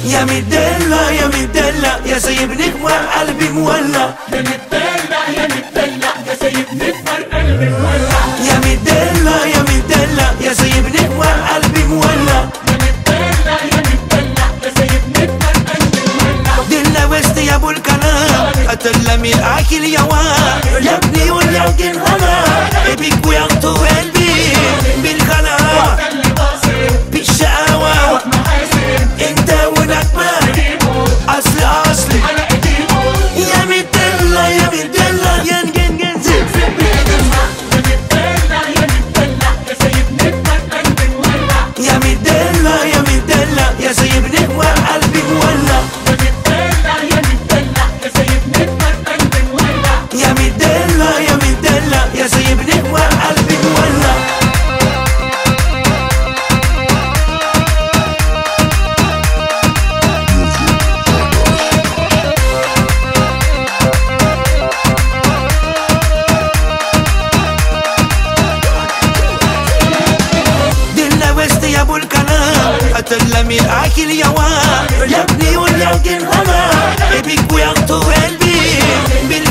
يا مدلع يا مدلع يا سايبني في قلبي مولع. يا متدلع يا متدلع يا سايبني في قلبي مولع. يا مدلع يا مدلع يا سايبني في قلبي مولع. يا متدلع يا متدلع يا سايبني في قلبي مولع. دلنا وسط يا ابو الكلام اتلمي الاكل يا واد يا ابني ولكن انا بيك وياخدوا قلبي بالغلا بالشقاوة انت ونكبة اصلي يا مدلع يا مدلع يا نجن زب زب يا متدلع يا متدلع يا سايبني في قلبي مولع. يا مدلع يا مدلع يا سايبني في قلبي مولع. يا متدلع يا متدلع يا سايبني في قلبي مولع. يا مدلع يا مدلع يا سايبني في قلبي مولع. دلنا وسط يا ابو الكلام اتلمي الاكل يا واد يا ابني ولكن انا بيك وياخدوا قلبي